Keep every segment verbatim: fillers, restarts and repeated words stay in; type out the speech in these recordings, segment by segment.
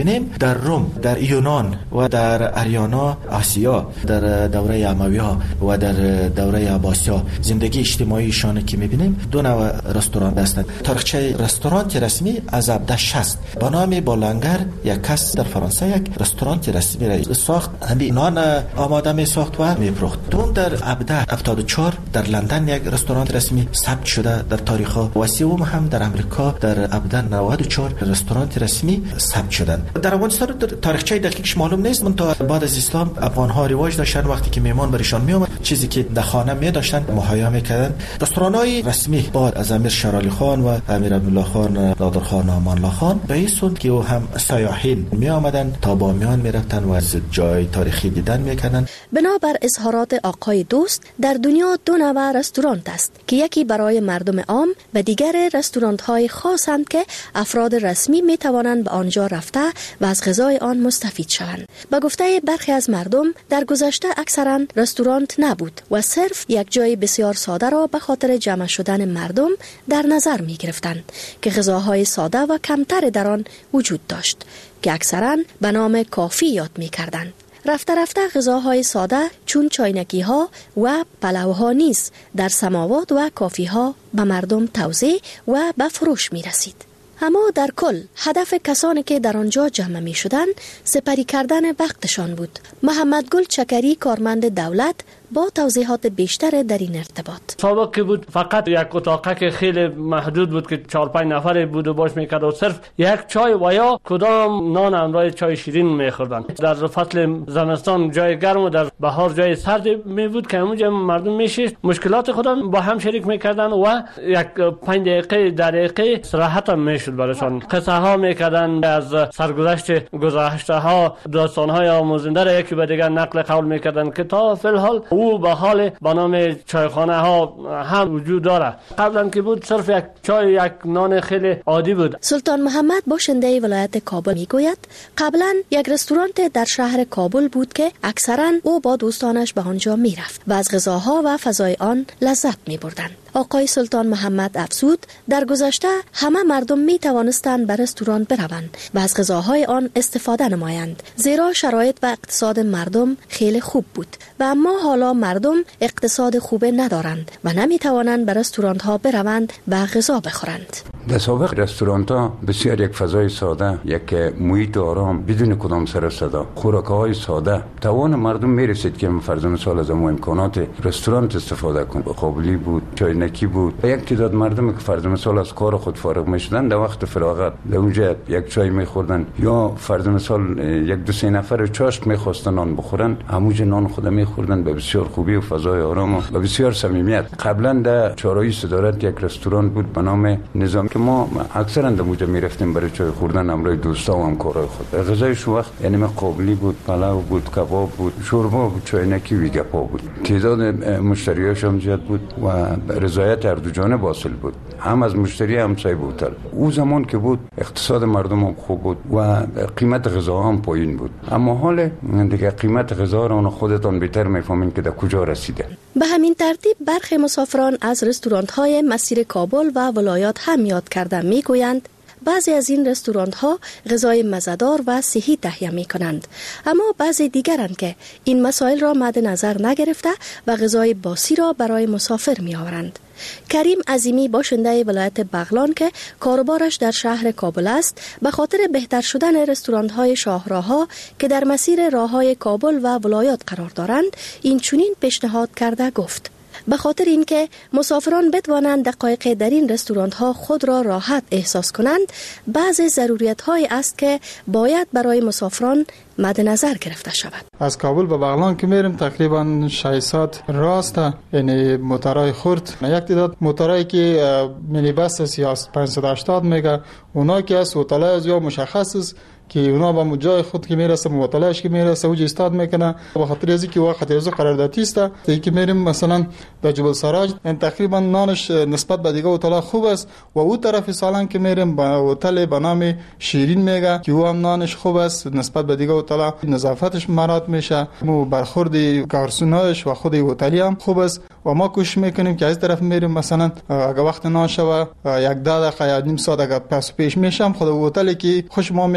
ببینیم در روم، در یونان و در اریانا آسیا، در دوره اموی‌ها و در دوره عباسی‌ها زندگی اجتماعیشان که می‌بینیم دو نوع رستوران هستند. تاریخچه رستوران رسمی از هفده شصت با نام بالانگر یک کس در فرانسه یک رستوران رسمی را ساخت، همین نان آماده می ساخت و می‌فروخت. دوم در هفده هفتاد و چهار در لندن یک رستوران رسمی ثبت شده در تاریخ ها و سوم هم در امریکا در هفده نود و چهار رستوران رسمی ثبت شدند. در افغانستان تاریخچه دقیقش معلوم نیست، منتها بعد از اسلام افغان‌ها رواج داشتن وقتی که مهمان برشان می اومد چیزی که در خانه می داشتن مهیا می‌کردن. رستوران‌های رسمی بعد از امیر شرالی خان و امیر عبدالله خان نادرخان و امان الله خان به این سود که او هم سیاحین می آمدن تا بامیان می رفتن و از جای تاریخی دیدن می کردن. بنابر اظهارات آقای دوست در دنیا دو نوع رستوران است که یکی برای مردم عام و دیگر رستوران های خاصند که افراد رسمی می توانند به آنجا رفته و از غذای آن مستفید شوند. به گفته برخی از مردم در گذشته اکثرا رستوران نبود و صرف یک جای بسیار ساده را به خاطر جمع شدن مردم در نظر می گرفتند که غذاهای ساده و کمتر در آن وجود داشت که اکثرا به نام کافی یاد می کردند. رفته رفته غذاهای ساده چون چاینکی ها و پلو ها نیز در سماوات و کافی ها به مردم توزیع و به فروش می رسید. اما در کل هدف کسانی که در آنجا جمع می شدند سپری کردن وقتشان بود. محمد گل چکری کارمند دولت با توضیحات بیشتر در این ارتباط. سابق که بود فقط یک اتاقه که خیلی محدود بود که چهار پنج نفر بود و باش میکرد و صرف یک چای و یا کدام نان همراه چای شیرین میخوردن. در فصل زمستان جای گرم و در بهار جای سرد می بود که اونجا مردم میشید مشکلات خودم با هم شریک میکردن و یک پنج دقیقه در دقیقه استراحت هم میشد براشان. قصه ها میکردن از سرگذشت گذشته ها، داستان های آموزنده را یکی به دیگر نقل قول میکردن که تا فی الحال او به حال به نام چایخانه ها هم وجود داره. قبلا که بود صرف یک چای یک نان خیلی عادی بود. سلطان محمد باشنده ولایت کابل میگوید قبلا یک رستوران در شهر کابل بود که اکثرا او با دوستانش به آنجا میرفت و از غذاها و فضای آن لذت میبردند. آقای سلطان محمد افزود در گذشته همه مردم می توانستند به رستوران بروند و از غذاهای آن استفاده نمایند زیرا شرایط و اقتصاد مردم خیلی خوب بود و اما حالا مردم اقتصاد خوبه ندارند و نمی توانند به رستوران ها بروند و غذا بخورند. در سابق رستوران ها بسیار یک فضای ساده، یک محیط آرام بدون کدام سر صدا، خوراک های ساده، توان مردم می رسید که فرض مثال از امو امکانات رستوران استفاده کنند. قابلی بود، چاینکی بود. یک تعداد مردم که فرض مثال از کار خود فارغ می شدن در وقت فراغت در اونجا یک چای می خوردن یا فرض مثال یک دو سه نفر چاشت می خواستن نان بخورن، همونجا نان خود می خوردن به بسیار خوبی و فضای آرام و بسیار صمیمیت. قبلا در چهارراه صدارت یک رستوران بود به نام نظام که ما اکثرا در اونجا می رفتیم برای چای خوردن همراه دوستا و همکارای خود. غذایش وقت یعنی قابلی بود، پلو بود، کباب بود، شوربا بود، چاینکی و گپا بود. تعداد مشتریاش هم زیاد بود و رضایت هر دو جانب حاصل بود، هم از مشتری هم صاحب هتل. او زمان که بود اقتصاد مردم هم خوب بود و قیمت غذا هم پایین بود، اما حال دیگه قیمت غذا رو خودتان بهتر میفهمین که در کجا رسیده. به همین ترتیب برخی مسافران از رستوران‌های مسیر کابل و ولایات هم یاد کردن میگویند بعضی از این رستوران ها غذای مزه‌دار و صحی تهیه می کنند، اما بعضی دیگرند که این مسائل را مد نظر نگرفته و غذای باسی را برای مسافر می آورند. کریم عظیمی باشنده ولایت بغلان که کاروبارش در شهر کابل است به خاطر بهتر شدن رستوران های شاهراها که در مسیر راه های کابل و ولایات قرار دارند این چنین پیشنهاد کرده گفت به خاطر اینکه مسافران بتوانند دقایق در این رستوران ها خود را راحت احساس کنند بعضی ضروریات های است که باید برای مسافران مد نظر گرفته شود. از کابل به بغلان که میریم تقریبا شش ساعت راسته، یعنی موتورای خرد، یک تعداد موتورایی که مینی بس است یا پانصد و هشتاد میگه، اونا که از هتل از یا مشخص است که اونا با جای خود که میرسه موتلش که میرسه اوج استاد میکنه به خاطر از اینکه وقت از قراردادی است که میریم مثلا در جبل سراج این تقریبا نانش نسبت به دیگه هتل خوب است و او طرف سالن که میریم با هتل به نام شیرین میگه که او هم نانش خوب است نسبت به دیگه هتل، نظافتش مراعات میشه، مو برخورد گارسوناش و خود هتلی هم خوب است و ما کوشش میکنیم که از طرف میریم مثلا اگه وقت نان شوه یک ده دقیقه یا نیم ساعت اگه پس پیش میشم خود هتلی که خوش ما میاد که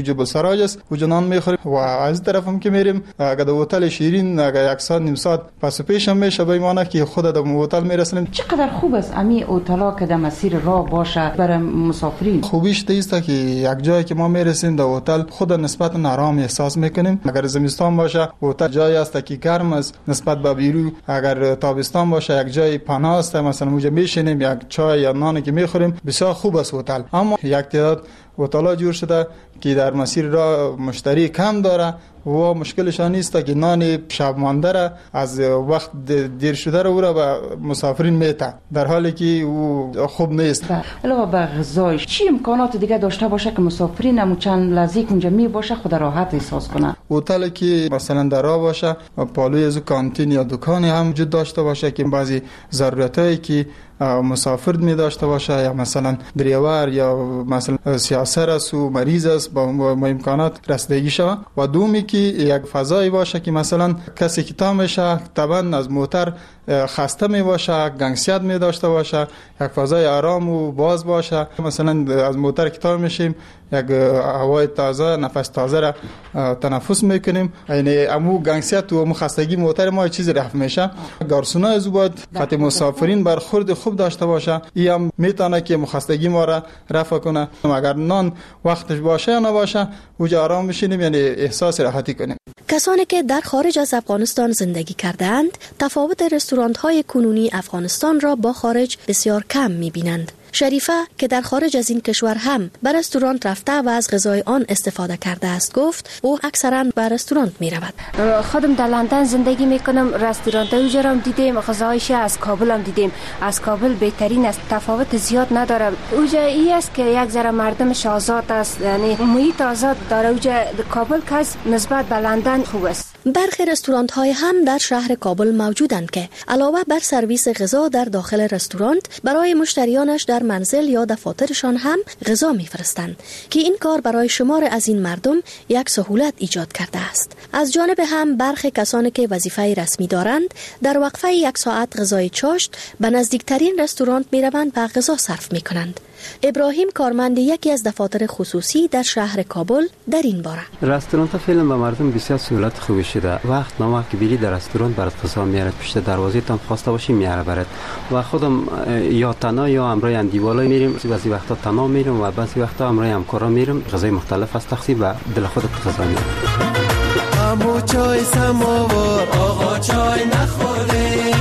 جبل سراج است و نان میخوریم و از طرفم که میریم اگر در هتل شیرین اگر یک ساعت نیم ساعت پس پیشم میشه به ایمانه که خود در هتل میرسیم. چقدر خوب است امی هتل‌ها که در مسیر راه باشه برای مسافرین. خوبیش است که یک جایی که ما میرسیم در هتل خود نسبت آرام احساس میکنیم. اگر زمستان باشه هتل جایی است که گرم است نسبت به بیرون، اگر تابستان باشه یک جای پناه است مثلا اونجا میشینیم یک چای یا نانی که میخوریم بسیار خوب است هتل. اما یک تعداد هتل‌ها جور شده که در مسیر راه مشتری کم داره و مشکلشان نیست که نان شب مانده را از وقت دیر شده را او را به مسافرین میته، در حالی که او خوب نیست. علاوه بر غذای چی امکانات دیگه داشته باشه که مسافرین هم چند لحظه اونجا می باشه خود راحت احساس کنه؟ هتل که مثلا در راه باشه پالوی از کانتین یا دکانی هم وجود داشته باشه که بعضی ضرورتایی که مسافر می داشته باشه یا مثلا دریور یا مثلا سیاسر است و مریض است با امکانات رسیدگی شود و دومی که یک فضایی باشه که مثلا کسی که تا میشه طبعا از موتر خسته می باشه گنگسیت می داشته باشه یک فضای آرام و باز باشه. مثلا از موتر که تا میشیم یک هوای تازه نفس تازه را تنفس میکنیم، یعنی امو گنگسیت و امو خستگی موتر ما چیزی رفع میشه. گارسونا از باید خاطر مسافرین برخورد خوب داشته باشه، این هم میتونه که خستگی ما را رفع کنه. اگر نان وقتش باشه یا نباشه اونجا آرام بشینیم یعنی احساس راحتی کنیم. کسانی که در خارج از افغانستان زندگی کردند تفاوت رستوران‌های کنونی افغانستان را با خارج بسیار کم می‌بینند. شریفه که در خارج از این کشور هم به رستوران رفته و از غذای آن استفاده کرده است گفت او اکثرا به رستوران می رود. خودم در لندن زندگی می کنم، رستوران اونجا هم دیدیم، غذایش از کابل هم دیدیم. از کابل بهترین است، تفاوت زیاد نداره. اونجا ای است که یک ذره مردمش آزاد است، یعنی محیط آزاد داره. اونجا کابل که نسبت به لندن خوب است. برخی رستوران های هم در شهر کابل موجودند که علاوه بر سرویس غذا در داخل رستوران برای مشتریانش در منزل یا دفاترشان هم غذا میفرستند که این کار برای شمار از این مردم یک سهولت ایجاد کرده است. از جانب هم برخی کسانی که وظیفه رسمی دارند در وقفه یک ساعت غذای چاشت به نزدیکترین رستوران میروند و غذا صرف میکنند. ابراهیم کارمند یکی از دفاتر خصوصی در شهر کابل در این باره: رستوران تا فعلا به مردم بسیار سهولت خوبی شده. وقت نامه که بری در رستوران برات غذا میارد، پشت دروازه تان خواسته باشی میاره برات. و خودم یا تنها یا همراه اندیوالا میریم، بعضی وقتا تنها میریم و بعضی وقتا همراه همکارا میریم. غذای مختلف از تقسیم و دل خودت غذا میاره. همو چای سماوار آقا چای نخوره،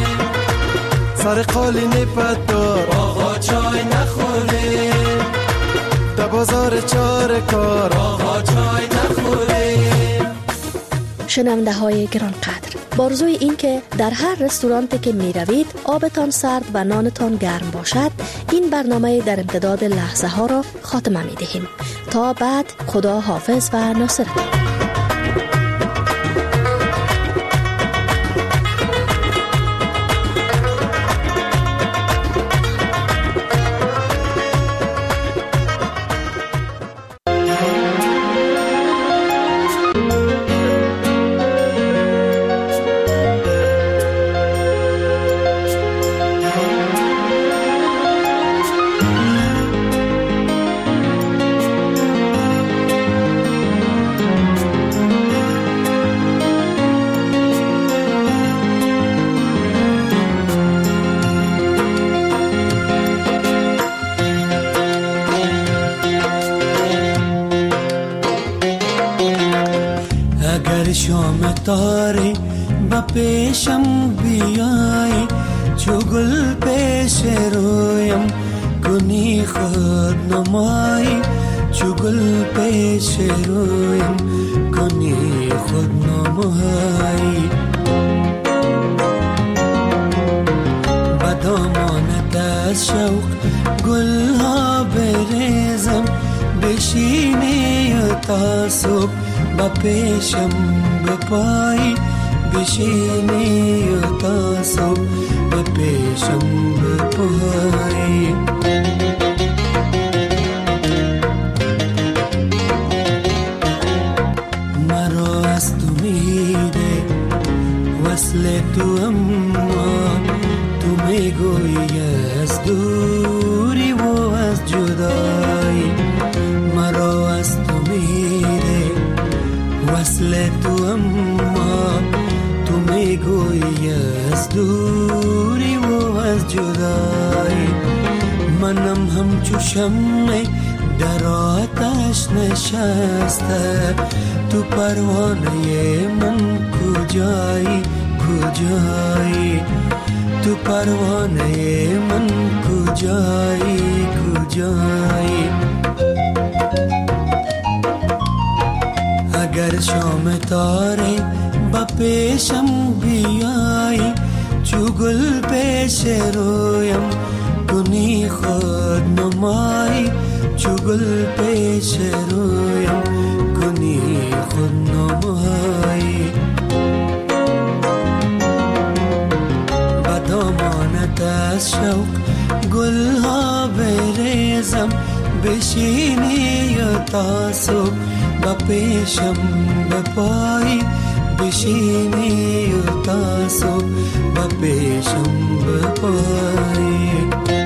سر قالین پدار آقا چای نخوره، در بازار چار کار آقا چای نخوره. شنونده های گرانقدر، بارزوی این که در هر رستورانتی که می روید آبتان سرد و نانتان گرم باشد، این برنامه در امتداد لحظه ها را خاتمه می دهیم. تا بعد، خدا حافظ و ناصرتان. شام تاری با پیشم بیای، چو گل پیش رویم کنی خود نمایی، چو گل پیش رویم کنی خود نمایی. با دامانت از شوق گل ها بریزم، بشینی تا صبح با پیشم بپایی، بشینی تا صبح با پیشم بپایی. مرا از تو میده وصل تو، اما تو میگویی از دوری و از جدایی. مرا از تو میده وصل تو اما تو میگویی از دوری و از جدایی. منم همچو شمع در آتش نشسته، تو پروانه من کجایی کجایی، تو پروانه من کجایی کجایی. اگر شام تاره با پیشم بیایی، چو گل پیش رویم کنی خود نمایی، چو گل پیش رویم کنی خود نمایی. با دامانت از شوق گل ها بریزم، بشینی یا تاسو با پیشم بپایی، بشینی یا تاسو با پیشم بپایی.